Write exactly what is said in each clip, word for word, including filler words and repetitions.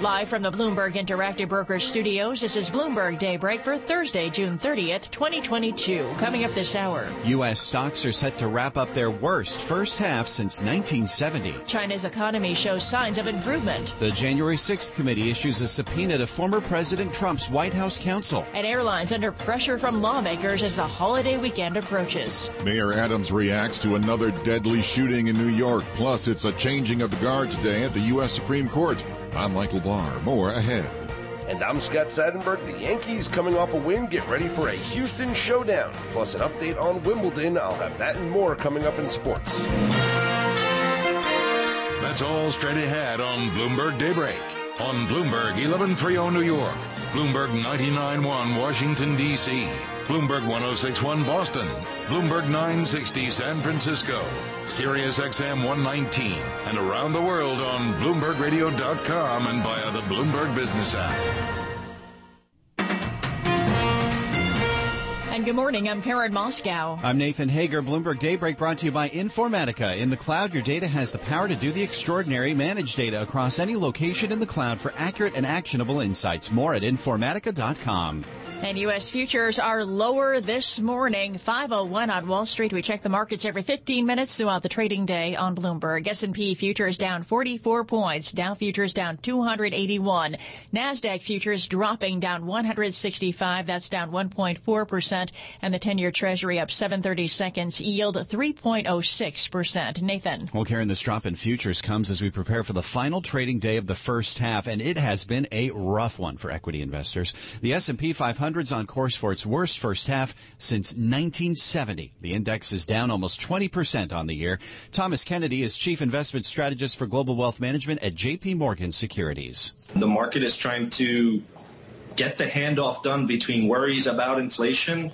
Live from the Bloomberg Interactive Brokers Studios, this is Bloomberg Daybreak for Thursday, June thirtieth, twenty twenty-two. Coming up this hour. U S stocks are set to wrap up their worst first half since nineteen seventy. China's economy shows signs of improvement. The January sixth committee issues a subpoena to former President Trump's White House counsel. And airlines under pressure from lawmakers as the holiday weekend approaches. Mayor Adams reacts to another deadly shooting in New York. Plus, it's a changing of the guard today at the U S Supreme Court. I'm Michael Barr. More ahead. And I'm Scott Seidenberg. The Yankees coming off a win. Get ready for a Houston showdown. Plus an update on Wimbledon. I'll have that and more coming up in sports. That's all straight ahead on Bloomberg Daybreak. On Bloomberg eleven thirty New York. Bloomberg ninety-nine point one Washington, D C Bloomberg one oh six point one Boston. Bloomberg nine sixty San Francisco. Sirius X M one nineteen. And around the world on Bloomberg Radio dot com and via the Bloomberg Business app. And good morning, I'm Karen Moscow. I'm Nathan Hager. Bloomberg Daybreak brought to you by Informatica. In the cloud, your data has the power to do the extraordinary. Manage data across any location in the cloud for accurate and actionable insights. More at Informatica dot com. And U S futures are lower this morning, five oh one on Wall Street. We check the markets every fifteen minutes throughout the trading day on Bloomberg. S and P futures down forty-four points. Dow futures down two hundred eighty-one. NASDAQ futures dropping down one hundred sixty-five. That's down one point four percent. And the ten-year Treasury up seven thirty-seconds, yield three point oh six percent. Nathan. Well, Karen, this drop in futures comes as we prepare for the final trading day of the first half, and it has been a rough one for equity investors. The S and P five hundred is on course for its worst first half since nineteen seventy. The index is down almost twenty percent on the year. Thomas Kennedy is Chief Investment Strategist for Global Wealth Management at J P Morgan Securities. The market is trying to get the handoff done between worries about inflation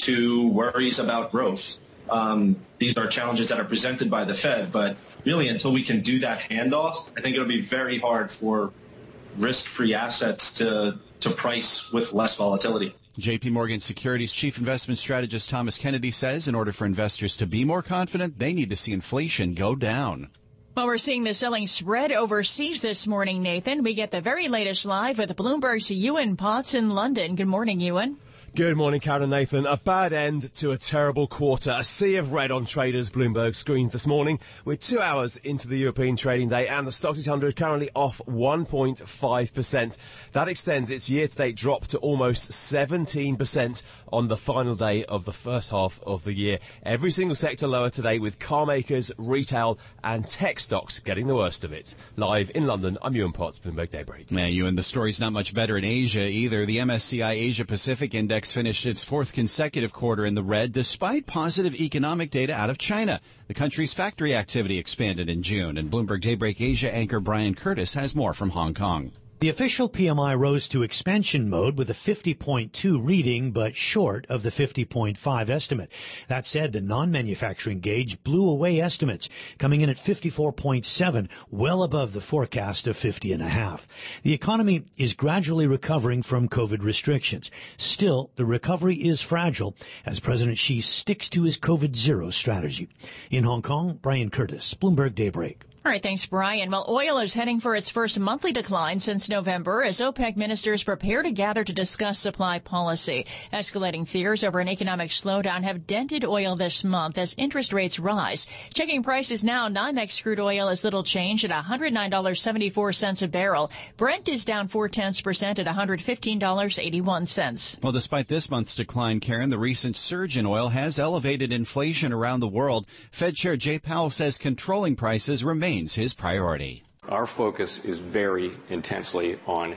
to worries about growth. Um, these are challenges that are presented by the Fed, but really until we can do that handoff, I think it'll be very hard for risk-free assets to to price with less volatility. J P Morgan Securities Chief Investment Strategist Thomas Kennedy says in order for investors to be more confident, they need to see inflation go down. Well, we're seeing the selling spread overseas this morning, Nathan. We get the very latest live with Bloomberg's Ewan Potts in London. Good morning, Ewan. Good morning, Karen and Nathan. A bad end to a terrible quarter. A sea of red on traders' Bloomberg screens this morning. We're two hours into the European trading day and the Stoxx eight hundred currently off one point five percent. That extends its year-to-date drop to almost seventeen percent on the final day of the first half of the year. Every single sector lower today, with car makers, retail and tech stocks getting the worst of it. Live in London, I'm Ewan Potts, Bloomberg Daybreak. Man, Ewan, the story's not much better in Asia either. The M S C I Asia Pacific Index finished its fourth consecutive quarter in the red despite positive economic data out of China. The country's factory activity expanded in June, and Bloomberg Daybreak Asia anchor Brian Curtis has more from Hong Kong. The official P M I rose to expansion mode with a fifty point two reading, but short of the fifty point five estimate. That said, the non-manufacturing gauge blew away estimates, coming in at fifty-four point seven, well above the forecast of fifty point five. The economy is gradually recovering from COVID restrictions. Still, the recovery is fragile as President Xi sticks to his COVID zero strategy. In Hong Kong, Brian Curtis, Bloomberg Daybreak. All right, thanks, Brian. Well, oil is heading for its first monthly decline since November as OPEC ministers prepare to gather to discuss supply policy. Escalating fears over an economic slowdown have dented oil this month as interest rates rise. Checking prices now, NYMEX crude oil is little changed at one hundred nine dollars and seventy-four cents a barrel. Brent is down four tenths percent at one hundred fifteen dollars and eighty-one cents. Well, despite this month's decline, Karen, the recent surge in oil has elevated inflation around the world. Fed Chair Jay Powell says controlling prices remain his priority. Our focus is very intensely on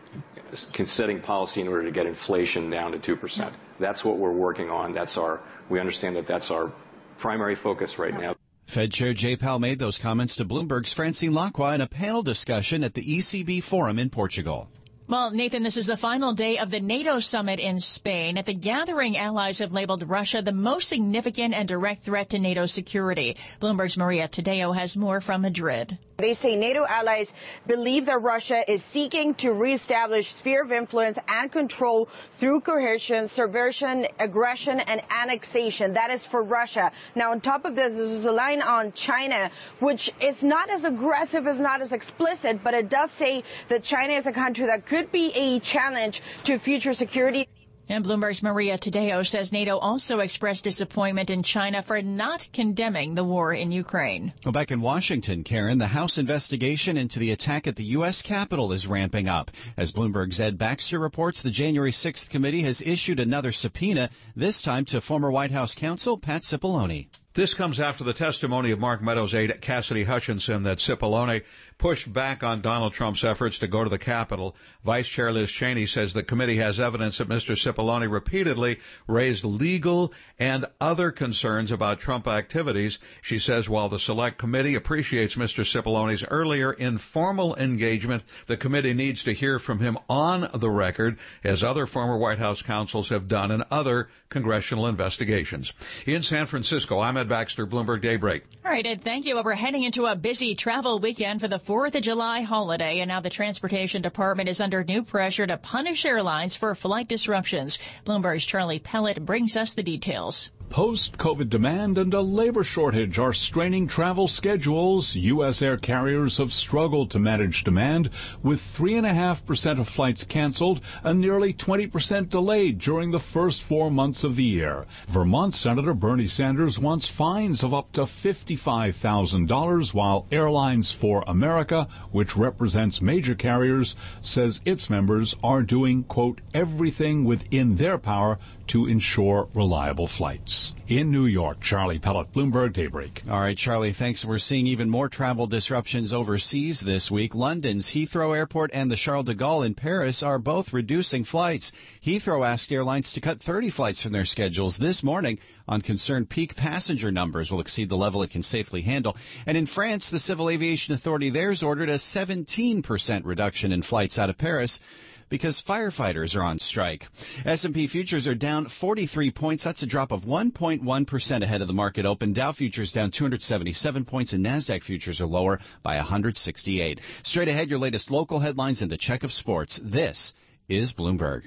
setting policy in order to get inflation down to two percent. That's what we're working on. That's our, we understand that that's our primary focus right now. Fed Chair Jay Powell made those comments to Bloomberg's Francine Lacqua in a panel discussion at the E C B Forum in Portugal. Well, Nathan, this is the final day of the NATO summit in Spain. At the gathering, allies have labeled Russia the most significant and direct threat to NATO security. Bloomberg's Maria Tadeo has more from Madrid. They say NATO allies believe that Russia is seeking to reestablish sphere of influence and control through coercion, subversion, aggression, and annexation. That is for Russia. Now, on top of this, there's a line on China, which is not as aggressive, is not as explicit, but it does say that China is a country that could be a challenge to future security. And Bloomberg's Maria Tadeo says NATO also expressed disappointment in China for not condemning the war in Ukraine. Well, back in Washington, Karen, the House investigation into the attack at the U S Capitol is ramping up. As Bloomberg's Ed Baxter reports, the January sixth committee has issued another subpoena, this time to former White House counsel Pat Cipollone. This comes after the testimony of Mark Meadows' aide Cassidy Hutchinson that Cipollone pushed back on Donald Trump's efforts to go to the Capitol. Vice Chair Liz Cheney says the committee has evidence that Mister Cipollone repeatedly raised legal and other concerns about Trump activities. She says while the Select Committee appreciates Mister Cipollone's earlier informal engagement, the committee needs to hear from him on the record, as other former White House counsels have done in other congressional investigations. In San Francisco, I'm Ed Baxter, Bloomberg Daybreak. All right, Ed, thank you. Well, we're heading into a busy travel weekend for the fourth of July holiday, and now the Transportation Department is under new pressure to punish airlines for flight disruptions. Bloomberg's Charlie Pellet brings us the details. Post-COVID demand and a labor shortage are straining travel schedules. U S air carriers have struggled to manage demand, with three point five percent of flights canceled and nearly twenty percent delayed during the first four months of the year. Vermont Senator Bernie Sanders wants fines of up to fifty-five thousand dollars, while Airlines for America, which represents major carriers, says its members are doing, quote, everything within their power to ensure reliable flights. In New York, Charlie Pellet, Bloomberg Daybreak. All right, Charlie, thanks. We're seeing even more travel disruptions overseas this week. London's Heathrow Airport and the Charles de Gaulle in Paris are both reducing flights. Heathrow asked airlines to cut thirty flights from their schedules this morning on concern peak passenger numbers will exceed the level it can safely handle. And in France, the Civil Aviation Authority there's ordered a seventeen percent reduction in flights out of Paris because firefighters are on strike. S and P futures are down forty-three points. That's a drop of one point one percent ahead of the market open. Dow futures down two hundred seventy-seven points, and NASDAQ futures are lower by one hundred sixty-eight. Straight ahead, your latest local headlines and a check of sports. This is Bloomberg.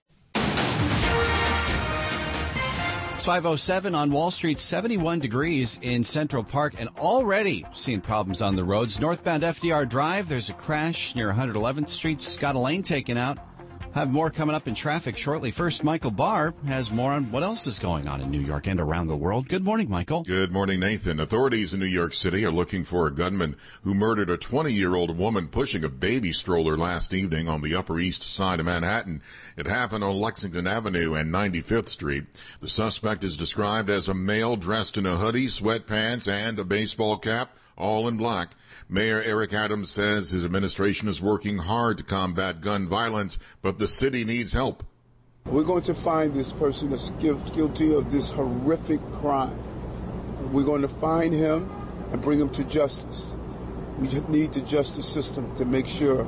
It's five oh seven on Wall Street, seventy-one degrees in Central Park, and already seeing problems on the roads. Northbound F D R Drive, there's a crash near one hundred eleventh Street. Got a lane taken out. Have more coming up in traffic shortly. First, Michael Barr has more on what else is going on in New York and around the world. Good morning, Michael. Good morning, Nathan. Authorities in New York City are looking for a gunman who murdered a twenty-year-old woman pushing a baby stroller last evening on the Upper East Side of Manhattan. It happened on Lexington Avenue and ninety-fifth Street. The suspect is described as a male dressed in a hoodie, sweatpants, and a baseball cap, all in black. Mayor Eric Adams says his administration is working hard to combat gun violence, but the city needs help. We're going to find this person that's guilty of this horrific crime. We're going to find him and bring him to justice. We need the justice system to make sure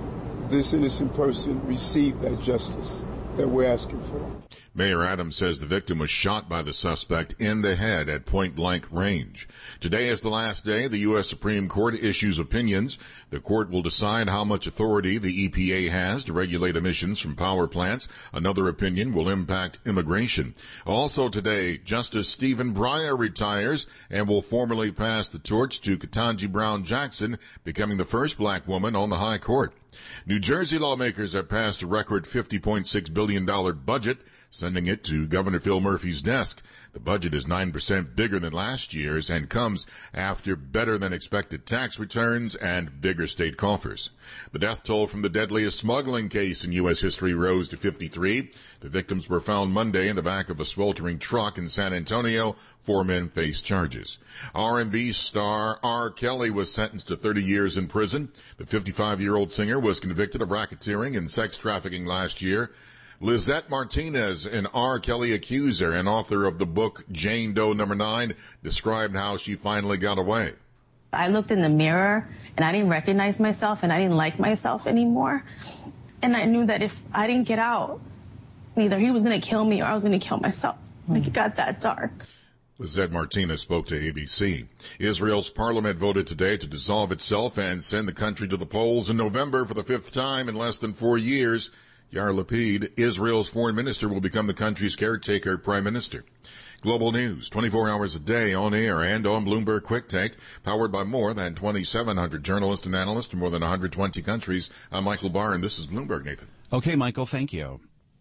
this innocent person receives that justice that we're asking for. Mayor Adams says the victim was shot by the suspect in the head at point-blank range. Today is the last day the U S Supreme Court issues opinions. The court will decide how much authority the E P A has to regulate emissions from power plants. Another opinion will impact immigration. Also today, Justice Stephen Breyer retires and will formally pass the torch to Ketanji Brown Jackson, becoming the first black woman on the high court. New Jersey lawmakers have passed a record fifty point six billion dollars budget, sending it to Governor Phil Murphy's desk. The budget is nine percent bigger than last year's and comes after better-than-expected tax returns and bigger state coffers. The death toll from the deadliest smuggling case in U S history rose to fifty-three. The victims were found Monday in the back of a sweltering truck in San Antonio. Four men face charges. R and B star R. Kelly was sentenced to thirty years in prison. The fifty-five-year-old singer was convicted of racketeering and sex trafficking last year. Lizette Martinez, an R. Kelly accuser and author of the book Jane Doe Number Nine, described how she finally got away. I looked in the mirror and I didn't recognize myself and I didn't like myself anymore. And I knew that if I didn't get out, either he was going to kill me or I was going to kill myself. Like, it got that dark. Lizette Martinez spoke to A B C. Israel's parliament voted today to dissolve itself and send the country to the polls in November for the fifth time in less than four years. Yair Lapid, Israel's foreign minister, will become the country's caretaker prime minister. Global news, twenty-four hours a day on air and on Bloomberg Quick Take, powered by more than twenty-seven hundred journalists and analysts in more than one hundred twenty countries. I'm Michael Barr, and this is Bloomberg, Nathan. Okay, Michael, thank you.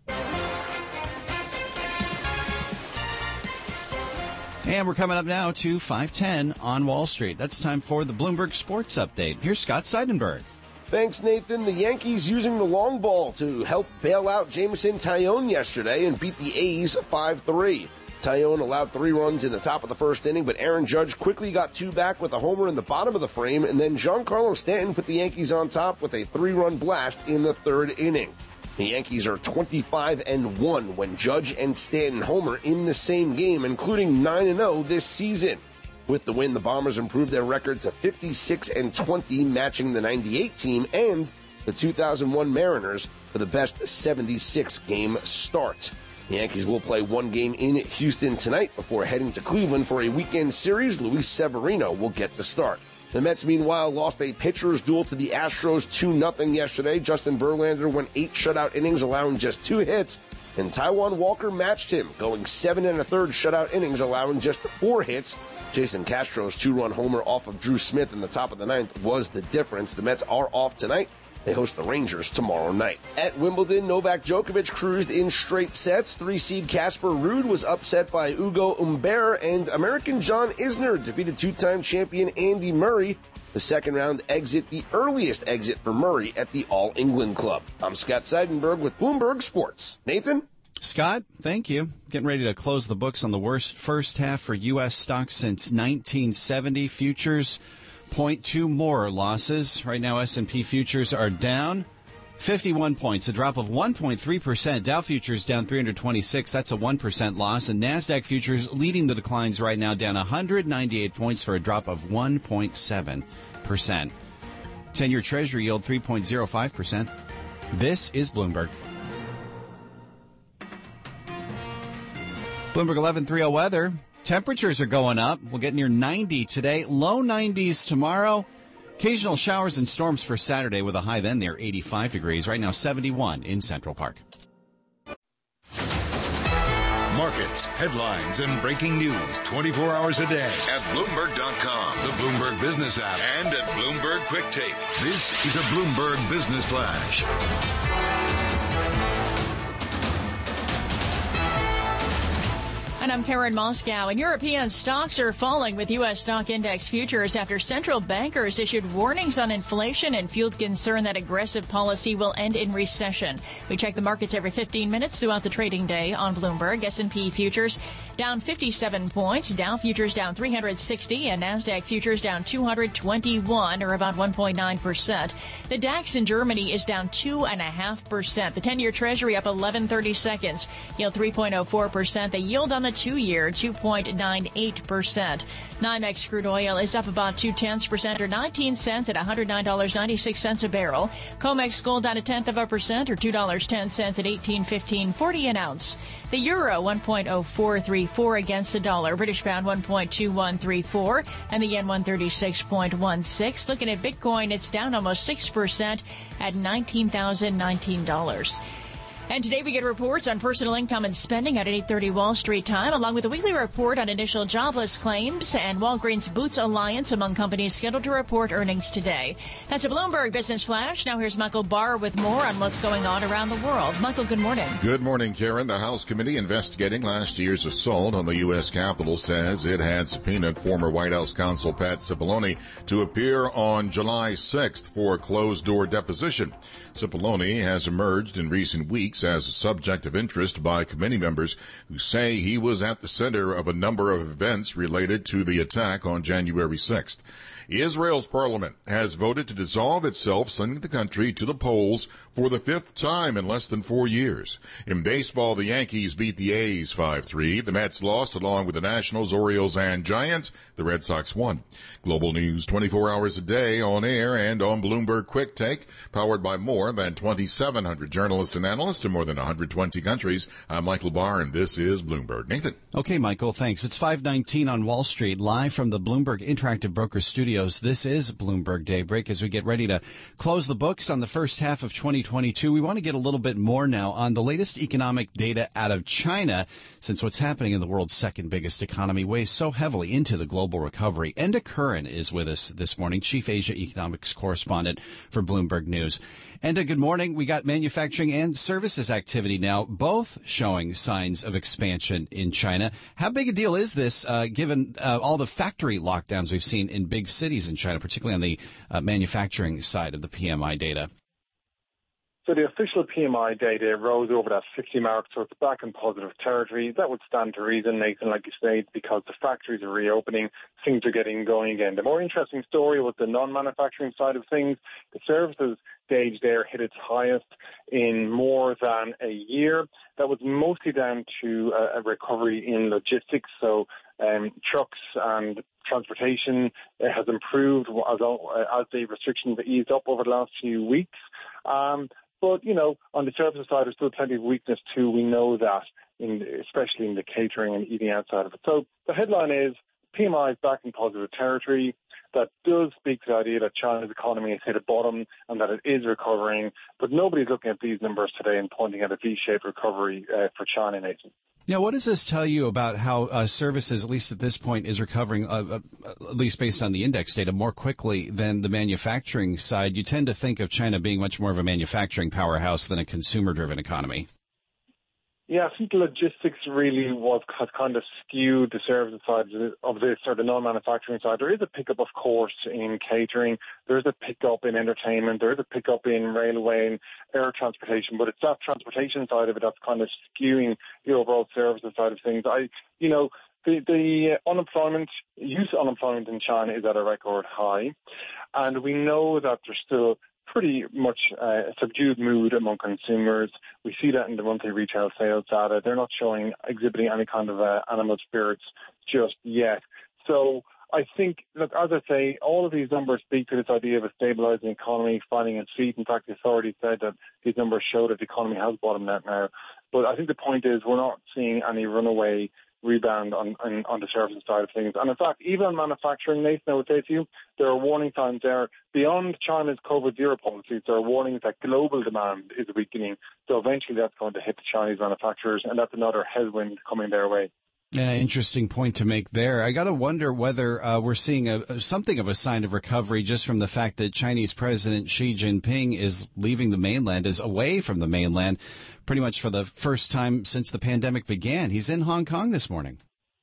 And we're coming up now to five ten on Wall Street. That's time for the Bloomberg Sports Update. Here's Scott Seidenberg. Thanks, Nathan. The Yankees using the long ball to help bail out Jameson Taillon yesterday and beat the A's five three. Taillon allowed three runs in the top of the first inning, but Aaron Judge quickly got two back with a homer in the bottom of the frame, and then Giancarlo Stanton put the Yankees on top with a three-run blast in the third inning. The Yankees are twenty-five and one when Judge and Stanton homer in the same game, including nine and oh this season. With the win, the Bombers improved their record to fifty-six and twenty, matching the ninety-eight team and the two thousand one Mariners for the best seventy-six game start. The Yankees will play one game in Houston tonight before heading to Cleveland for a weekend series. Luis Severino will get the start. The Mets, meanwhile, lost a pitcher's duel to the Astros two nothing yesterday. Justin Verlander went eight shutout innings, allowing just two hits, and Taijuan Walker matched him, going seven and a third shutout innings, allowing just four hits. Jason Castro's two-run homer off of Drew Smith in the top of the ninth was the difference. The Mets are off tonight. They host the Rangers tomorrow night. At Wimbledon, Novak Djokovic cruised in straight sets. Three-seed Casper Ruud was upset by Ugo Humbert, and American John Isner defeated two-time champion Andy Murray. The second-round exit, the earliest exit for Murray at the All-England Club. I'm Scott Seidenberg with Bloomberg Sports. Nathan? Scott, thank you. Getting ready to close the books on the worst first half for U S stocks since nineteen seventy. Futures point two more losses. Right now, S and P futures are down fifty-one points, a drop of one point three percent. Dow futures down three hundred twenty-six. That's a one percent loss. And NASDAQ futures leading the declines right now, down one hundred ninety-eight points for a drop of one point seven percent. ten-year Treasury yield three point oh five percent. This is Bloomberg. Bloomberg eleven thirty weather. Temperatures are going up. We'll get near ninety today. Low nineties tomorrow. Occasional showers and storms for Saturday with a high then near eighty-five degrees. Right now, seventy-one in Central Park. Markets, headlines, and breaking news twenty-four hours a day at Bloomberg dot com, the Bloomberg Business app, and at Bloomberg Quick Take. This is a Bloomberg Business Flash. And I'm Karen Moscow. And European stocks are falling with U S stock index futures after central bankers issued warnings on inflation and fueled concern that aggressive policy will end in recession. We check the markets every fifteen minutes throughout the trading day on Bloomberg. S and P futures down fifty-seven points, Dow futures down three hundred sixty, and NASDAQ futures down two hundred twenty-one, or about one point nine percent. The DAX in Germany is down two point five percent. The ten-year Treasury up eleven thirty-seconds, yield three point oh four percent. The yield on the two-year, two point nine eight percent. NYMEX crude oil is up about two-tenths percent, or nineteen cents at one hundred nine dollars and ninety-six cents a barrel. COMEX gold down a tenth of a percent, or two dollars and ten cents at eighteen fifteen forty an ounce. The euro, one point oh four three four against the dollar. British pound, one point two one three four, and the yen, one thirty-six point one six. Looking at Bitcoin, it's down almost six percent at nineteen thousand nineteen dollars. And today we get reports on personal income and spending at eight thirty Wall Street time, along with a weekly report on initial jobless claims and Walgreens Boots Alliance among companies scheduled to report earnings today. That's a Bloomberg Business Flash. Now here's Michael Barr with more on what's going on around the world. Michael, good morning. Good morning, Karen. The House committee investigating last year's assault on the U S Capitol says it had subpoenaed former White House counsel Pat Cipollone to appear on July sixth for a closed-door deposition. Cipollone has emerged in recent weeks as a subject of interest by committee members who say he was at the center of a number of events related to the attack on January sixth. Israel's parliament has voted to dissolve itself, sending the country to the polls for the fifth time in less than four years. In baseball, the Yankees beat the A's five three. The Mets lost along with the Nationals, Orioles, and Giants. The Red Sox won. Global news twenty-four hours a day on air and on Bloomberg Quick Take, powered by more than twenty-seven hundred journalists and analysts in more than one hundred twenty countries. I'm Michael Barr, and this is Bloomberg. Nathan. Okay, Michael, thanks. It's five nineteen on Wall Street, live from the Bloomberg Interactive Broker Studios. This is Bloomberg Daybreak. As we get ready to close the books on the first half of twenty twenty-two, we want to get a little bit more now on the latest economic data out of China, since what's happening in the world's second biggest economy weighs so heavily into the global recovery. Enda Curran is with us this morning, Chief Asia Economics Correspondent for Bloomberg News. Enda, good morning. We got manufacturing and services activity now, both showing signs of expansion in China. How big a deal is this, uh, given uh, all the factory lockdowns we've seen in big cities in China, particularly on the uh, manufacturing side of the P M I data? So the official P M I data rose over that fifty mark, so it's back in positive territory. That would stand to reason, Nathan, like you say, because the factories are reopening, things are getting going again. The more interesting story was the non-manufacturing side of things. The services gauge there hit its highest in more than a year. That was mostly down to a, a recovery in logistics, so um, trucks and transportation has improved as, as the restrictions eased up over the last few weeks. Um, But, you know, on the services side, there's still plenty of weakness too. We know that, in, especially in the catering and eating out side of it. So the headline is P M I is back in positive territory. That does speak to the idea that China's economy has hit a bottom and that it is recovering. But nobody's looking at these numbers today and pointing at a V-shaped recovery uh, for China, Nathan. Now, what does this tell you about how uh, services, at least at this point, is recovering, uh, uh, at least based on the index data, more quickly than the manufacturing side? You tend to think of China being much more of a manufacturing powerhouse than a consumer-driven economy. Yeah, I think logistics really was has kind of skewed the services side of this, or the non-manufacturing side. There is a pickup, of course, in catering. There is a pickup in entertainment. There is a pickup in railway and air transportation. But it's that transportation side of it that's kind of skewing the overall services side of things. I, you know, the, the unemployment, youth unemployment in China is at a record high, and we know that there's still pretty much uh, a subdued mood among consumers. We see that in the monthly retail sales data. They're not showing, exhibiting any kind of uh, animal spirits just yet. So I think, look, as I say, all of these numbers speak to this idea of a stabilizing economy, finding its feet. In fact, the authorities said that these numbers show that the economy has bottomed out now. But I think the point is we're not seeing any runaway rebound on, on, on the services side of things. And in fact, even on manufacturing, Nathan, I would say to you, there are warning signs there. Beyond China's COVID zero policies, there are warnings that global demand is weakening. So eventually that's going to hit the Chinese manufacturers, and that's another headwind coming their way. Yeah, interesting point to make there. I got to wonder whether uh, we're seeing a, something of a sign of recovery just from the fact that Chinese President Xi Jinping is leaving the mainland, is away from the mainland pretty much for the first time since the pandemic began. He's in Hong Kong this morning.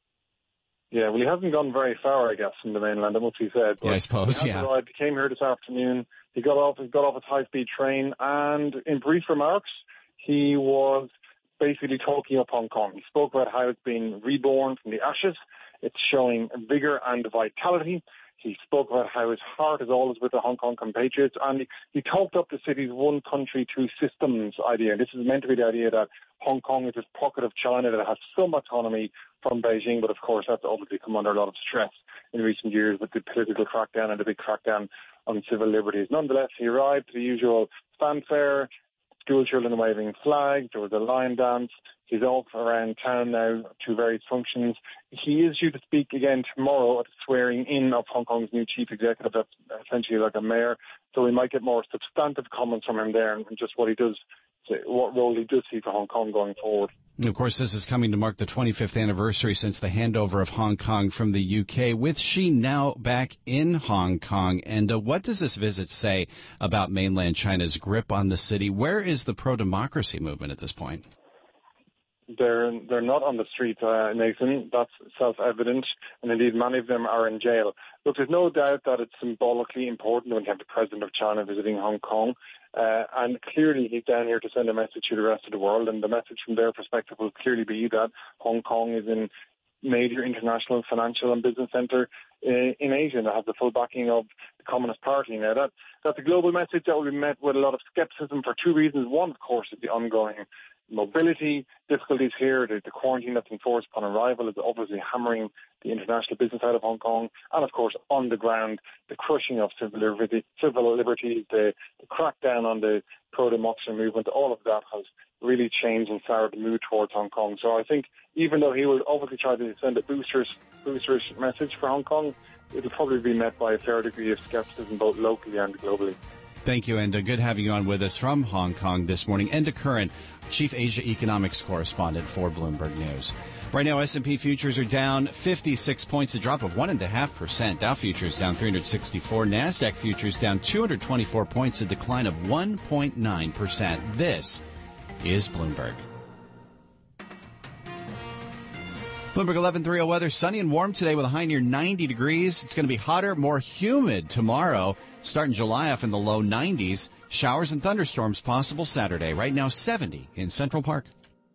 Yeah, well, he hasn't gone very far, I guess, from the mainland, that must be said. But yeah, I suppose, he yeah. Arrived, he came here this afternoon. He got off, he got off his high-speed train, and in brief remarks, he was basically talking up Hong Kong. He spoke about how it's been reborn from the ashes. It's showing vigor and vitality. He spoke about how his heart is always with the Hong Kong compatriots, and he, he talked up the city's one country, two systems idea. This is meant to be the idea that Hong Kong is this pocket of China that has some autonomy from Beijing, but of course that's obviously come under a lot of stress in recent years with the political crackdown and the big crackdown on civil liberties. Nonetheless, he arrived to the usual fanfare, school children waving flags, there was a lion dance. He's off around town now to various functions. He is due to speak again tomorrow at the swearing in of Hong Kong's new chief executive, that's essentially like a mayor. So we might get more substantive comments from him there and just what he does, what role he does see for Hong Kong going forward. And of course, this is coming to mark the twenty-fifth anniversary since the handover of Hong Kong from the U K. With Xi now back in Hong Kong, and uh, what does this visit say about mainland China's grip on the city? Where is the pro-democracy movement at this point? They're they're not on the street, uh, Nathan. That's self-evident, and indeed many of them are in jail. Look, there's no doubt that it's symbolically important when you have the president of China visiting Hong Kong, uh, and clearly he's down here to send a message to the rest of the world, and the message from their perspective will clearly be that Hong Kong is in major international financial and business center in, in Asia, and that has the full backing of the Communist Party. Now, that, that's a global message that will be met with a lot of skepticism for two reasons. One, of course, is the ongoing mobility difficulties here. The, the quarantine that's enforced upon arrival is obviously hammering the international business out of Hong Kong. And, of course, on the ground, the crushing of civil, liberty, civil liberties, the, the crackdown on the pro-democracy movement, all of that has really changed and soured the mood towards Hong Kong. So I think even though he will obviously try to send a boosters, boosters message for Hong Kong, it will probably be met by a fair degree of skepticism both locally and globally. Thank you, Enda. Good having you on with us from Hong Kong this morning. Enda Curran, Chief Asia Economics Correspondent for Bloomberg News. Right now, S and P futures are down fifty-six points, a drop of one point five percent. Dow futures down three hundred sixty-four. NASDAQ futures down two hundred twenty-four points, a decline of one point nine percent. This is Bloomberg. Bloomberg eleven thirty weather, sunny and warm today with a high near ninety degrees. It's going to be hotter, more humid tomorrow, starting July off in the low nineties. Showers and thunderstorms possible Saturday. Right now, seventy in Central Park.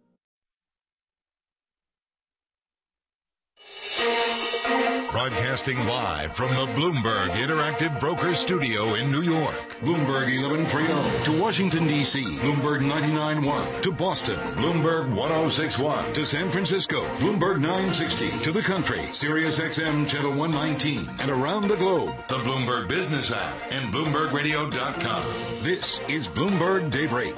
Broadcasting live from the Bloomberg Interactive Brokers Studio in New York. Bloomberg eleven thirty to Washington, D C. Bloomberg ninety-nine point one to Boston. Bloomberg ten sixty-one to San Francisco. Bloomberg nine sixty to the country. Sirius X M Channel one nineteen. And around the globe, the Bloomberg Business app and Bloomberg Radio dot com. This is Bloomberg Daybreak.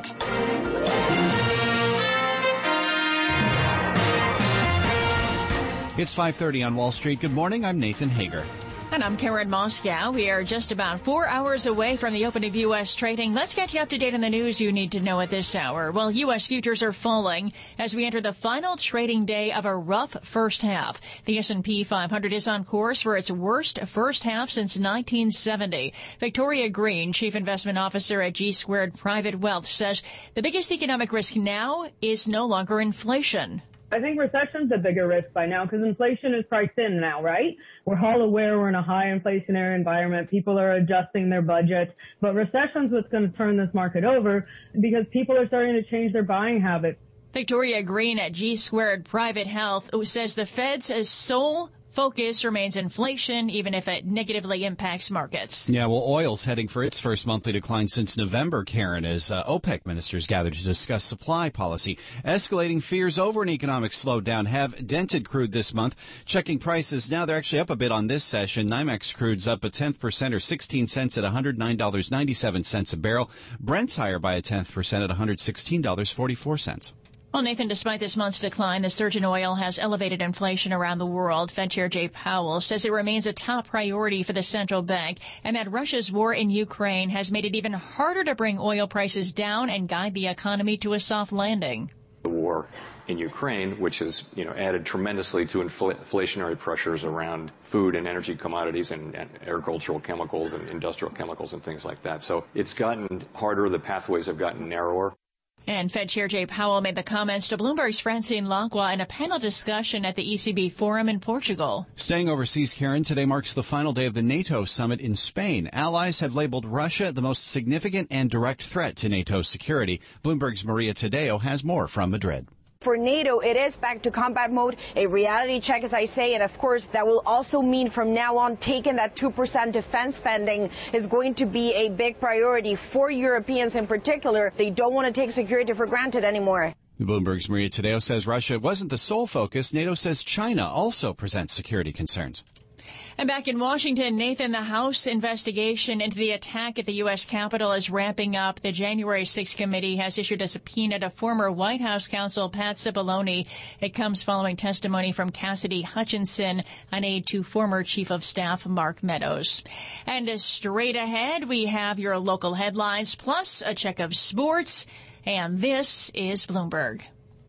It's five thirty on Wall Street. Good morning. I'm Nathan Hager. And I'm Karen Moscow. We are just about four hours away from the open of U S trading. Let's get you up to date on the news you need to know at this hour. Well, U S futures are falling as we enter the final trading day of a rough first half. The S and P five hundred is on course for its worst first half since nineteen seventy. Victoria Green, Chief Investment Officer at G Squared Private Wealth, says the biggest economic risk now is no longer inflation. I think recession's a bigger risk by now because inflation is priced in now, right? We're all aware we're in a high inflationary environment. People are adjusting their budgets, but recession's what's going to turn this market over because people are starting to change their buying habits. Victoria Green at G Squared Private Health says the Fed's sole focus remains inflation, even if it negatively impacts markets. Yeah, well, oil's heading for its first monthly decline since November, Karen, as uh, OPEC ministers gather to discuss supply policy. Escalating fears over an economic slowdown have dented crude this month. Checking prices now, they're actually up a bit on this session. NYMEX crude's up a tenth percent or sixteen cents at one hundred nine dollars and ninety-seven cents a barrel. Brent's higher by a tenth percent at one hundred sixteen dollars and forty-four cents. Well, Nathan, despite this month's decline, the surge in oil has elevated inflation around the world. Fed Chair Jay Powell says it remains a top priority for the central bank and that Russia's war in Ukraine has made it even harder to bring oil prices down and guide the economy to a soft landing. The war in Ukraine, which has, you know, added tremendously to infl- inflationary pressures around food and energy commodities and, and agricultural chemicals and industrial chemicals and things like that. So it's gotten harder. The pathways have gotten narrower. And Fed Chair Jay Powell made the comments to Bloomberg's Francine Lacqua in a panel discussion at the E C B Forum in Portugal. Staying overseas, Karen, today marks the final day of the NATO summit in Spain. Allies have labeled Russia the most significant and direct threat to NATO's security. Bloomberg's Maria Tadeo has more from Madrid. For NATO, it is back to combat mode, a reality check, as I say, and of course, that will also mean from now on, taking that two percent defense spending is going to be a big priority for Europeans in particular. They don't want to take security for granted anymore. Bloomberg's Maria Tadeo says Russia wasn't the sole focus. NATO says China also presents security concerns. And back in Washington, Nathan, the House investigation into the attack at the U S Capitol is ramping up. The January sixth committee has issued a subpoena to former White House counsel Pat Cipollone. It comes following testimony from Cassidy Hutchinson, an aide to former Chief of Staff Mark Meadows. And straight ahead, we have your local headlines, plus a check of sports. And this is Bloomberg.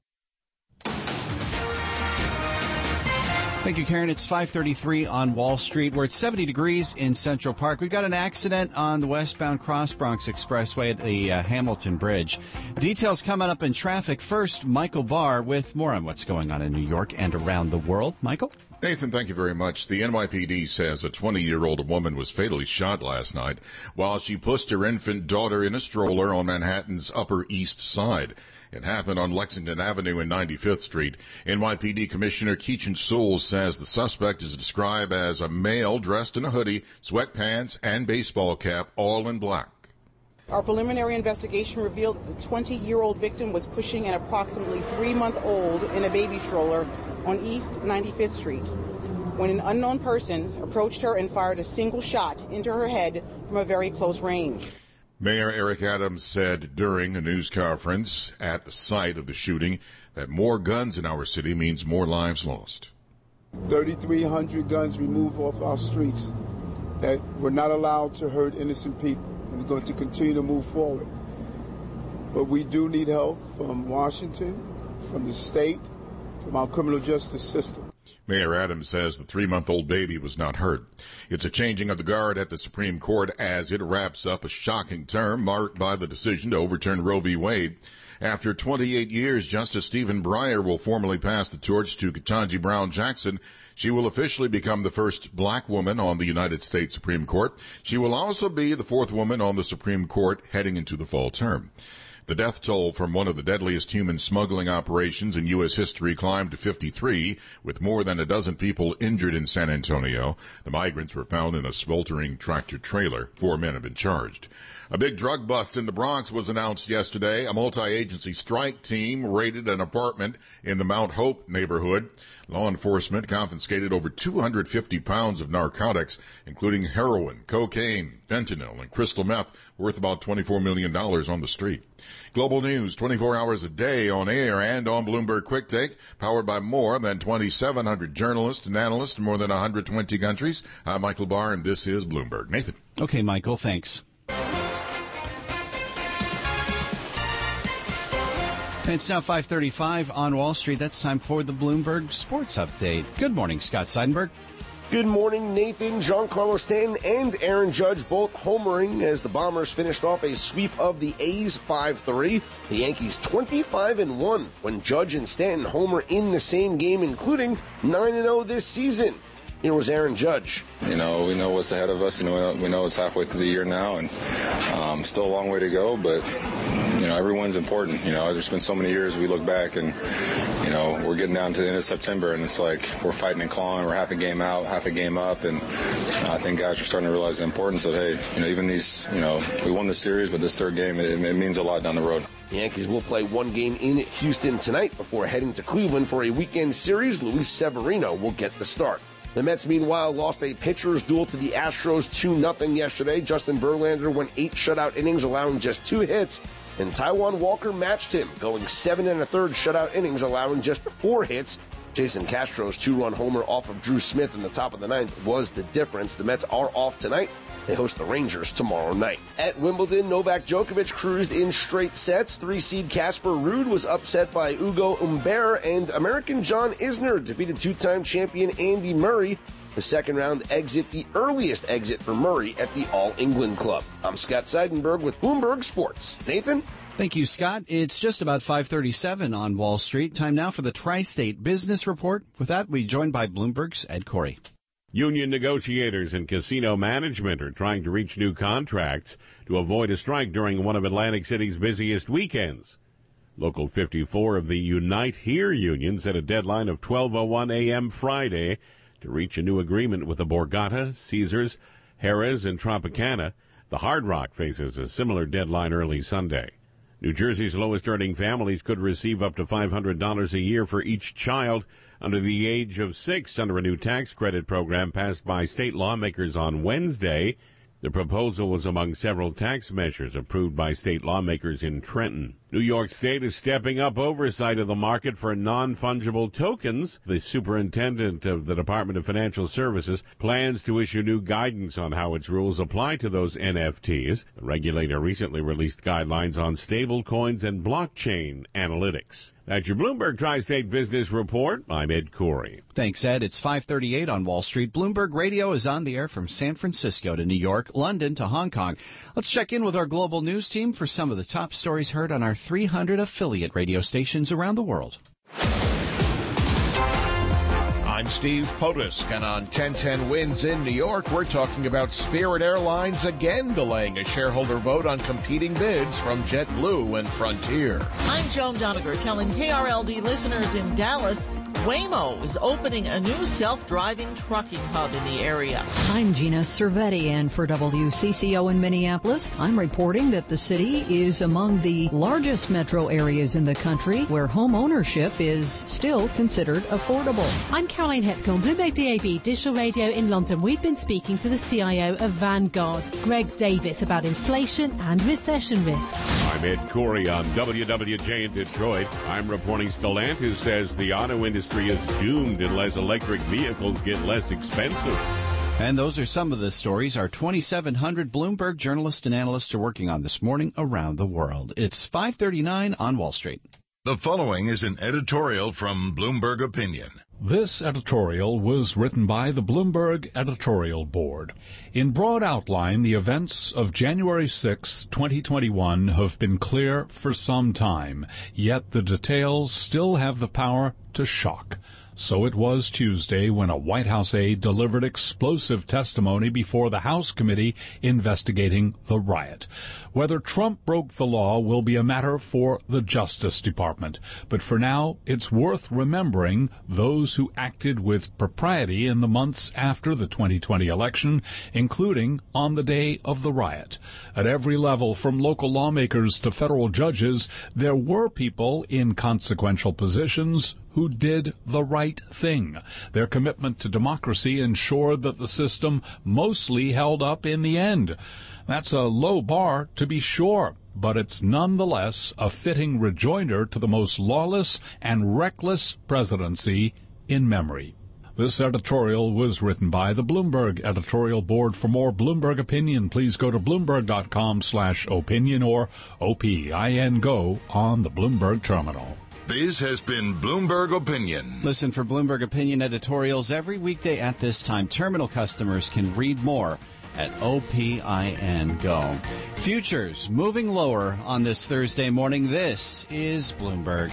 Thank you, Karen. It's five thirty-three on Wall Street. We're at seventy degrees in Central Park. We've got an accident on the westbound Cross Bronx Expressway at the uh, Hamilton Bridge. Details coming up in traffic. First, Michael Barr with more on what's going on in New York and around the world. Michael? Nathan, thank you very much. The N Y P D says a twenty-year-old woman was fatally shot last night while she pushed her infant daughter in a stroller on Manhattan's Upper East Side. It happened on Lexington Avenue and ninety-fifth Street. N Y P D Commissioner Keechant Sewell says the suspect is described as a male dressed in a hoodie, sweatpants, and baseball cap, all in black. Our preliminary investigation revealed that the twenty-year-old victim was pushing an approximately three-month-old in a baby stroller on East ninety-fifth Street when an unknown person approached her and fired a single shot into her head from a very close range. Mayor Eric Adams said during a news conference at the site of the shooting that more guns in our city means more lives lost. thirty-three hundred guns removed off our streets that were not allowed to hurt innocent people. We're going to continue to move forward. But we do need help from Washington, from the state, from our criminal justice system. Mayor Adams says the three-month-old baby was not hurt. It's a changing of the guard at the Supreme Court as it wraps up a shocking term marked by the decision to overturn Roe v. Wade. After twenty-eight years, Justice Stephen Breyer will formally pass the torch to Ketanji Brown Jackson. She will officially become the first black woman on the United States Supreme Court. She will also be the fourth woman on the Supreme Court heading into the fall term. The death toll from one of the deadliest human smuggling operations in U S history climbed to fifty-three, with more than a dozen people injured in San Antonio. The migrants were found in a sweltering tractor trailer. Four men have been charged. A big drug bust in the Bronx was announced yesterday. A multi-agency strike team raided an apartment in the Mount Hope neighborhood. Law enforcement confiscated over two hundred fifty pounds of narcotics, including heroin, cocaine, fentanyl, and crystal meth, worth about twenty-four million dollars on the street. Global news twenty-four hours a day on air and on Bloomberg Quick Take, powered by more than twenty-seven hundred journalists and analysts in more than one hundred twenty countries. I'm Michael Barr, and this is Bloomberg. Nathan. Okay, Michael, thanks. It's now five thirty-five on Wall Street. That's time for the Bloomberg Sports Update. Good morning, Scott Seidenberg. Good morning, Nathan. Giancarlo Stanton and Aaron Judge both homering as the Bombers finished off a sweep of the A's five three. The Yankees twenty-five and one when Judge and Stanton homer in the same game, including nine and oh this season. Here was Aaron Judge. You know, we know what's ahead of us. You know, we know it's halfway through the year now, and um, still a long way to go, but you know, every win's important. You know, there's been so many years we look back and, you know, we're getting down to the end of September and it's like we're fighting and clawing. We're half a game out, half a game up. And I think guys are starting to realize the importance of, hey, you know, even these, you know, we won the series, but this third game, it, it means a lot down the road. The Yankees will play one game in Houston tonight before heading to Cleveland for a weekend series. Luis Severino will get the start. The Mets, meanwhile, lost a pitcher's duel to the Astros two nothing yesterday. Justin Verlander went eight shutout innings, allowing just two hits, and Taijuan Walker matched him, going seven and a third shutout innings, allowing just four hits. Jason Castro's two-run homer off of Drew Smith in the top of the ninth was the difference. The Mets are off tonight. They host the Rangers tomorrow night. At Wimbledon, Novak Djokovic cruised in straight sets. Three-seed Casper Ruud was upset by Ugo Humbert, and American John Isner defeated two-time champion Andy Murray. The second round exit, the earliest exit for Murray at the All England Club. I'm Scott Seidenberg with Bloomberg Sports. Nathan? Thank you, Scott. It's just about five thirty-seven on Wall Street. Time now for the Tri-State Business Report. With that, we're joined by Bloomberg's Ed Corey. Union negotiators in casino management are trying to reach new contracts to avoid a strike during one of Atlantic City's busiest weekends. Local fifty-four of the Unite Here union set a deadline of twelve oh one a.m. Friday to reach a new agreement with the Borgata, Caesars, Harrah's, and Tropicana. The Hard Rock faces a similar deadline early Sunday. New Jersey's lowest-earning families could receive up to five hundred dollars a year for each child under the age of six under a new tax credit program passed by state lawmakers on Wednesday. The proposal was among several tax measures approved by state lawmakers in Trenton. New York State is stepping up oversight of the market for non-fungible tokens. The superintendent of the Department of Financial Services plans to issue new guidance on how its rules apply to those N F Ts. The regulator recently released guidelines on stable coins and blockchain analytics. That's your Bloomberg Tri-State Business Report. I'm Ed Corey. Thanks, Ed. It's five thirty-eight on Wall Street. Bloomberg Radio is on the air from San Francisco to New York, London to Hong Kong. Let's check in with our global news team for some of the top stories heard on our three hundred affiliate radio stations around the world. I'm Steve Potusk, and on ten ten Wins in New York, we're talking about Spirit Airlines again delaying a shareholder vote on competing bids from JetBlue and Frontier. I'm Joan Doniger telling K R L D listeners in Dallas, Waymo is opening a new self-driving trucking hub in the area. I'm Gina Cervetti, and for W C C O in Minneapolis, I'm reporting that the city is among the largest metro areas in the country where home ownership is still considered affordable. I'm Caroline Hepcombe, Bloomberg D A B Digital Radio in London. We've been speaking to the C I O of Vanguard, Greg Davis, about inflation and recession risks. I'm Ed Corey on W W J in Detroit. I'm reporting Stellantis says the auto industry is doomed unless electric vehicles get less expensive. And those are some of the stories our twenty-seven hundred Bloomberg journalists and analysts are working on this morning around the world. It's five thirty-nine on Wall Street. The following is an editorial from Bloomberg Opinion. This editorial was written by the Bloomberg Editorial Board. In broad outline, the events of January sixth, twenty twenty-one have been clear for some time, yet the details still have the power to shock. So it was Tuesday when a White House aide delivered explosive testimony before the House committee investigating the riot. Whether Trump broke the law will be a matter for the Justice Department. But for now, it's worth remembering those who acted with propriety in the months after the twenty twenty election, including on the day of the riot. At every level, from local lawmakers to federal judges, there were people in consequential positions who did the right thing. Their commitment to democracy ensured that the system mostly held up in the end. That's a low bar, to be sure, but it's nonetheless a fitting rejoinder to the most lawless and reckless presidency in memory. This editorial was written by the Bloomberg Editorial Board. For more Bloomberg Opinion, please go to bloomberg.com slash opinion or O P I N Go on the Bloomberg Terminal. This has been Bloomberg Opinion. Listen for Bloomberg Opinion editorials every weekday at this time. Terminal customers can read more at O P I N Go. Futures moving lower on this Thursday morning. This is Bloomberg.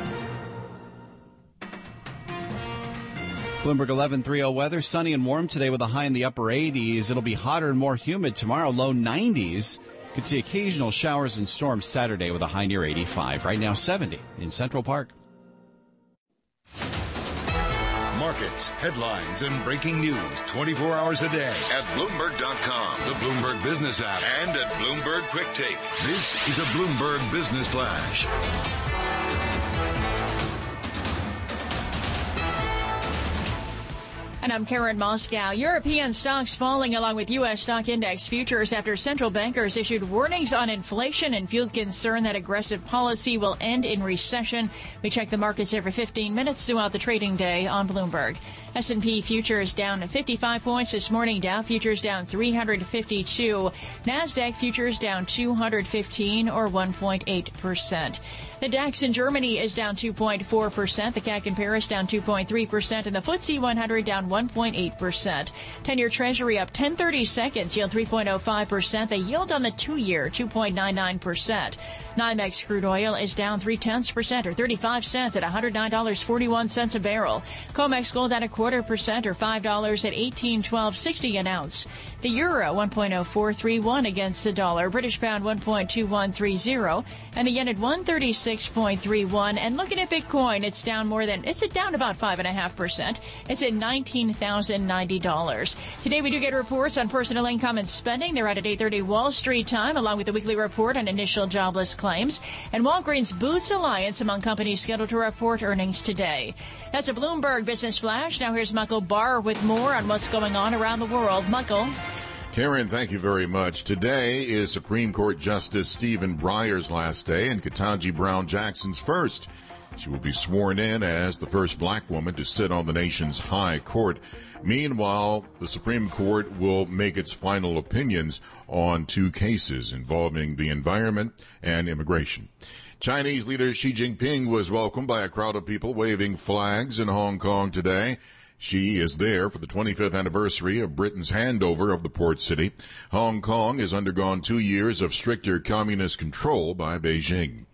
Bloomberg eleven thirty weather, sunny and warm today with a high in the upper eighties. It'll be hotter and more humid tomorrow, low nineties. Could see occasional showers and storms Saturday with a high near eighty-five. Right now, seventy in Central Park. Markets, headlines, and breaking news twenty-four hours a day at Bloomberg dot com, the Bloomberg Business app, and at Bloomberg Quick Take. This is a Bloomberg Business Flash. And I'm Karen Moscow. European stocks falling along with U S stock index futures after central bankers issued warnings on inflation and fueled concern that aggressive policy will end in recession. We check the markets every fifteen minutes throughout the trading day on Bloomberg. S and P futures down fifty-five points this morning. Dow futures down three hundred fifty-two. NASDAQ futures down two hundred fifteen or one point eight percent. The DAX in Germany is down two point four percent. The C A C in Paris down two point three percent. And the F T S E one hundred down one point eight percent. ten-year Treasury up ten thirty seconds, yield three point oh five percent. The yield on the two-year, two point nine nine percent. NYMEX crude oil is down three-tenths percent or thirty-five cents at one hundred nine dollars and forty-one cents a barrel. COMEX gold down a quarter percent or five dollars at eighteen twelve sixty an ounce. The euro one point oh four three one against the dollar. British pound one point two one three zero. And the yen at one thirty-six point three one. And looking at Bitcoin, it's down more than, it's down about five point five percent. It's at nineteen thousand ninety dollars. Today we do get reports on personal income and spending. They're out at eight thirty Wall Street time, along with the weekly report on initial jobless claims. And Walgreens Boots Alliance among companies scheduled to report earnings today. That's a Bloomberg Business Flash. Now here's Michael Barr with more on what's going on around the world. Michael. Karen, thank you very much. Today is Supreme Court Justice Stephen Breyer's last day and Ketanji Brown Jackson's first. She will be sworn in as the first black woman to sit on the nation's high court. Meanwhile, the Supreme Court will make its final opinions on two cases involving the environment and immigration. Chinese leader Xi Jinping was welcomed by a crowd of people waving flags in Hong Kong today. Xi is there for the twenty-fifth anniversary of Britain's handover of the port city. Hong Kong has undergone two years of stricter communist control by Beijing.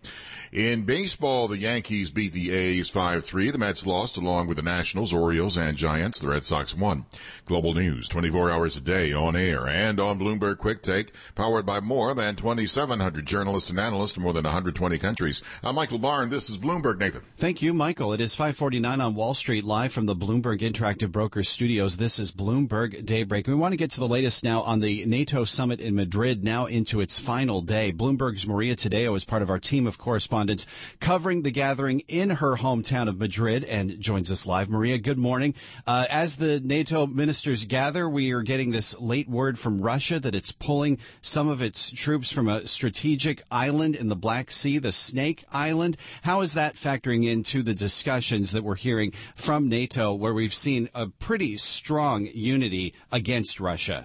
In baseball, the Yankees beat the A's five three. The Mets lost along with the Nationals, Orioles, and Giants. The Red Sox won. Global news, twenty-four hours a day on air and on Bloomberg Quick Take, powered by more than twenty-seven hundred journalists and analysts in more than one hundred twenty countries. I'm Michael Barr, and this is Bloomberg. Nathan. Thank you, Michael. It is five forty-nine on Wall Street, live from the Bloomberg Interactive Brokers studios. This is Bloomberg Daybreak. We want to get to the latest now on the NATO summit in Madrid, now into its final day. Bloomberg's Maria Tadeo is part of our team of correspondents covering the gathering in her hometown of Madrid and joins us live. Maria, good morning. Uh, as the NATO ministers gather, we are getting this late word from Russia that it's pulling some of its troops from a strategic island in the Black Sea, the Snake Island. How is that factoring into the discussions that we're hearing from NATO, where we've seen a pretty strong unity against Russia?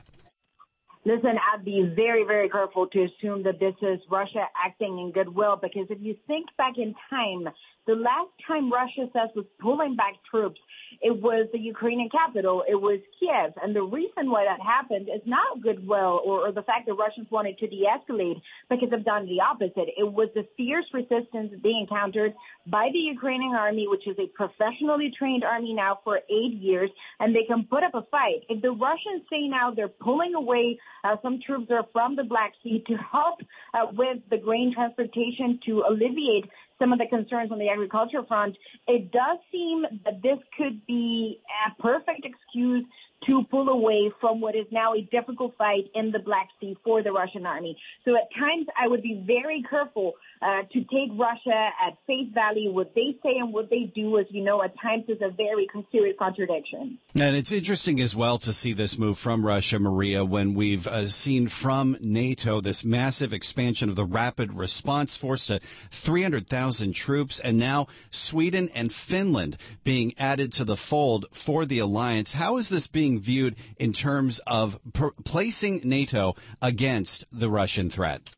Listen, I'd be very, very careful to assume that this is Russia acting in goodwill, because if you think back in time, the last time Russia says was pulling back troops, it was the Ukrainian capital. It was Kiev. And the reason why that happened is not goodwill or, or the fact that Russians wanted to de-escalate, because they've done the opposite. It was the fierce resistance they encountered by the Ukrainian army, which is a professionally trained army now for eight years, and they can put up a fight. If the Russians say now they're pulling away uh, some troops that are from the Black Sea to help uh, with the grain transportation to alleviate some of the concerns on the agriculture front, it does seem that this could be a perfect excuse to pull away from what is now a difficult fight in the Black Sea for the Russian army. So at times I would be very careful uh, to take Russia at face value. What they say and what they do, as you know, at times is a very serious contradiction. And it's interesting as well to see this move from Russia, Maria, when we've uh, seen from NATO this massive expansion of the Rapid Response Force to three hundred thousand troops, and now Sweden and Finland being added to the fold for the alliance. How is this being viewed in terms of pr- placing NATO against the Russian threat?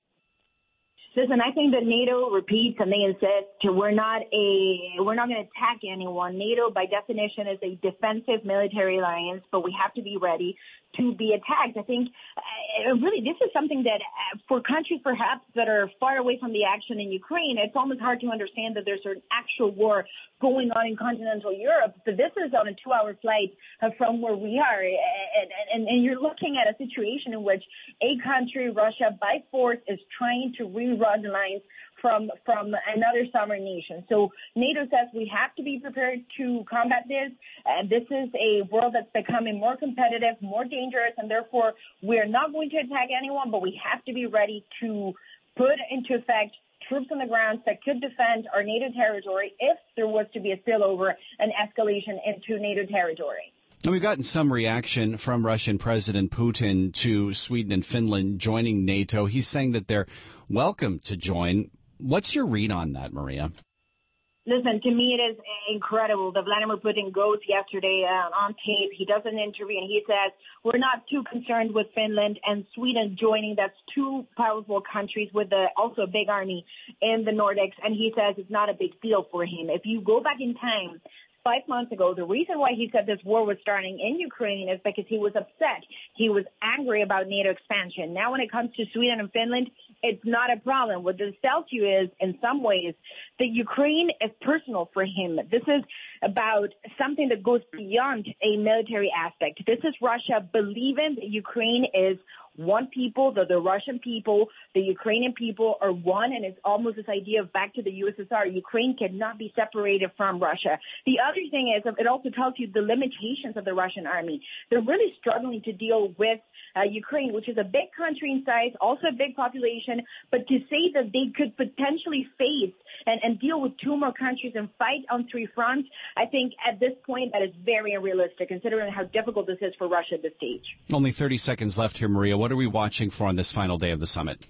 Listen, I think that NATO repeats and they insist we're not a we're not going to attack anyone. NATO, by definition, is a defensive military alliance, but we have to be ready to be attacked. I think uh, really this is something that uh, for countries perhaps that are far away from the action in Ukraine, it's almost hard to understand that there's an actual war going on in continental Europe. So this is on a two-hour flight uh, from where we are. And, and, and you're looking at a situation in which a country, Russia, by force is trying to rerun the lines from from another sovereign nation. So NATO says we have to be prepared to combat this. Uh, this is a world that's becoming more competitive, more dangerous, and therefore we are not going to attack anyone, but we have to be ready to put into effect troops on the ground that could defend our NATO territory if there was to be a spillover and escalation into NATO territory. And we've gotten some reaction from Russian President Putin to Sweden and Finland joining NATO. He's saying that they're welcome to join. What's your read on that, Maria? Listen, to me, it is incredible that Vladimir Putin goes yesterday uh, on tape. He does an interview and he says, we're not too concerned with Finland and Sweden joining. That's two powerful countries with a, also a big army in the Nordics. And he says it's not a big deal for him. If you go back in time, five months ago, the reason why he said this war was starting in Ukraine is because he was upset. He was angry about NATO expansion. Now, when it comes to Sweden and Finland, it's not a problem. What this tells you is, in some ways, that Ukraine is personal for him. This is about something that goes beyond a military aspect. This is Russia believing that Ukraine is one people, that the Russian people, the Ukrainian people are one, and it's almost this idea of back to the U S S R. Ukraine cannot be separated from Russia. The other thing is, it also tells you the limitations of the Russian army. They're really struggling to deal with uh, Ukraine, which is a big country in size, also a big population, but to say that they could potentially face and, and deal with two more countries and fight on three fronts, I think at this point that is very unrealistic, considering how difficult this is for Russia at this stage. Only thirty seconds left here, Maria. What are we watching for on this final day of the summit?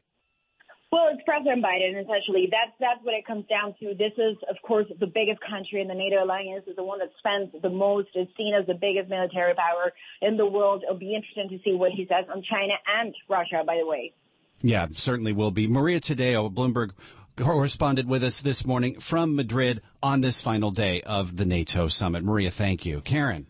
Well, it's President Biden, essentially. That's that's what it comes down to. This is, of course, the biggest country in the NATO alliance. Is the one that spends the most. Is seen as the biggest military power in the world. It'll be interesting to see what he says on China and Russia, by the way. Yeah, certainly will be. Maria Tadeo, Bloomberg correspondent with us this morning from Madrid on this final day of the NATO summit. Maria, thank you. Karen. All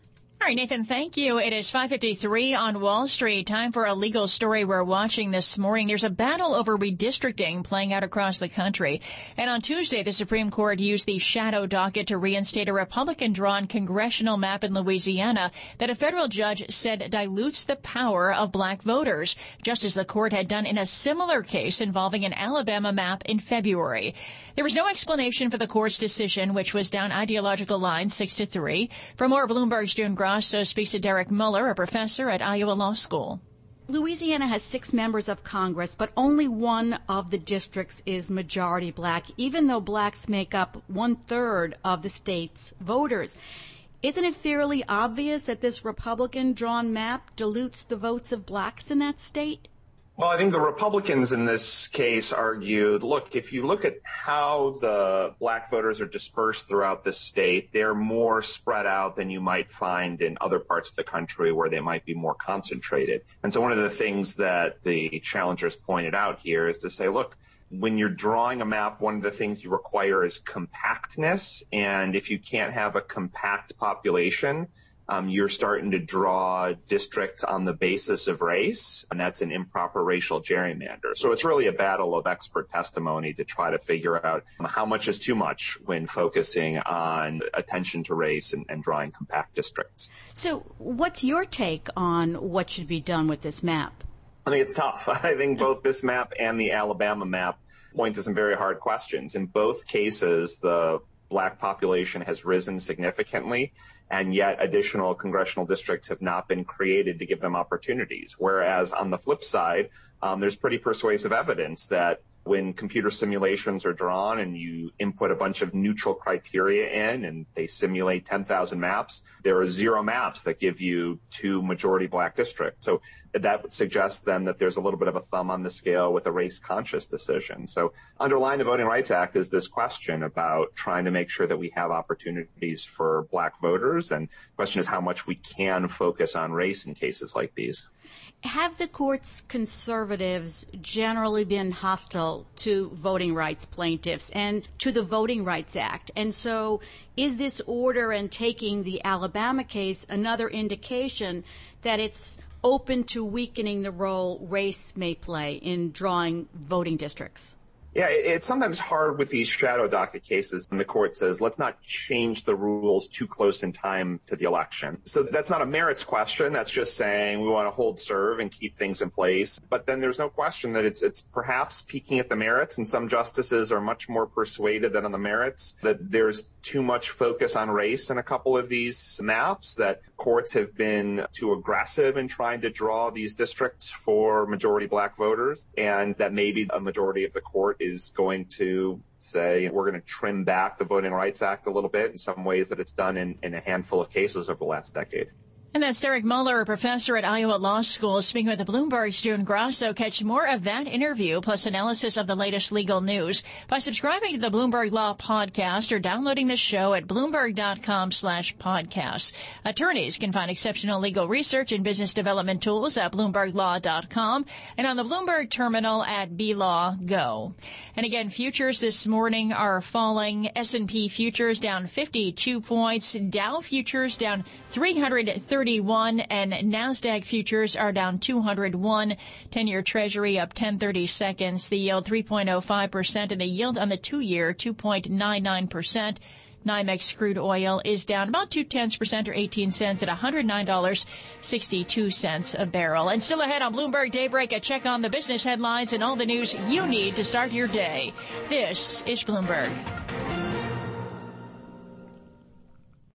right, Nathan, thank you. It is five fifty-three on Wall Street. Time for a legal story we're watching this morning. There's a battle over redistricting playing out across the country. And on Tuesday, the Supreme Court used the shadow docket to reinstate a Republican-drawn congressional map in Louisiana that a federal judge said dilutes the power of black voters, just as the court had done in a similar case involving an Alabama map in February. There was no explanation for the court's decision, which was down ideological lines six to three. For more, Bloomberg's June Grasso speaks to Derek Muller, a professor at Iowa Law School. Louisiana has six members of Congress, but only one of the districts is majority black, even though blacks make up one-third of the state's voters. Isn't it fairly obvious that this Republican-drawn map dilutes the votes of blacks in that state? Well, I think the Republicans in this case argued, look, if you look at how the black voters are dispersed throughout the state, they're more spread out than you might find in other parts of the country where they might be more concentrated. And so one of the things that the challengers pointed out here is to say, look, when you're drawing a map, one of the things you require is compactness. And if you can't have a compact population, Um, you're starting to draw districts on the basis of race, and that's an improper racial gerrymander. So it's really a battle of expert testimony to try to figure out how much is too much when focusing on attention to race and, and drawing compact districts. So what's your take on what should be done with this map? I think it's tough. I think both this map and the Alabama map point to some very hard questions. In both cases, the black population has risen significantly, and yet additional congressional districts have not been created to give them opportunities. Whereas on the flip side, um, there's pretty persuasive evidence that when computer simulations are drawn and you input a bunch of neutral criteria in and they simulate ten thousand maps, there are zero maps that give you two majority black districts. So that would suggest then that there's a little bit of a thumb on the scale with a race-conscious decision. So underlying the Voting Rights Act is this question about trying to make sure that we have opportunities for black voters. And the question is how much we can focus on race in cases like these. Have the court's conservatives generally been hostile to voting rights plaintiffs and to the Voting Rights Act? And so is this order and taking the Alabama case another indication that it's open to weakening the role race may play in drawing voting districts? Yeah, it's sometimes hard with these shadow docket cases when the court says, let's not change the rules too close in time to the election. So that's not a merits question. That's just saying we want to hold serve and keep things in place. But then there's no question that it's it's perhaps peeking at the merits, and some justices are much more persuaded than on the merits that there's too much focus on race in a couple of these maps, that courts have been too aggressive in trying to draw these districts for majority black voters, and that maybe a majority of the court is going to say we're going to trim back the Voting Rights Act a little bit in some ways that it's done in, in a handful of cases over the last decade. And that's Derek Muller, a professor at Iowa Law School, speaking with the Bloomberg's June Grasso. Catch more of that interview plus analysis of the latest legal news by subscribing to the Bloomberg Law Podcast or downloading the show at Bloomberg.com slash podcasts. Attorneys can find exceptional legal research and business development tools at Bloomberg Law dot com and on the Bloomberg terminal at B Law Go. And again, futures this morning are falling. S and P futures down fifty-two points. Dow futures down three hundred thirty-one, and NASDAQ futures are down two hundred one. ten-year Treasury up ten thirty-seconds. The yield three point oh five percent, and the yield on the two-year two point nine nine percent. NYMEX crude oil is down about two tenths percent or eighteen cents at one hundred nine dollars and sixty-two cents a barrel. And still ahead on Bloomberg Daybreak, a check on the business headlines and all the news you need to start your day. This is Bloomberg.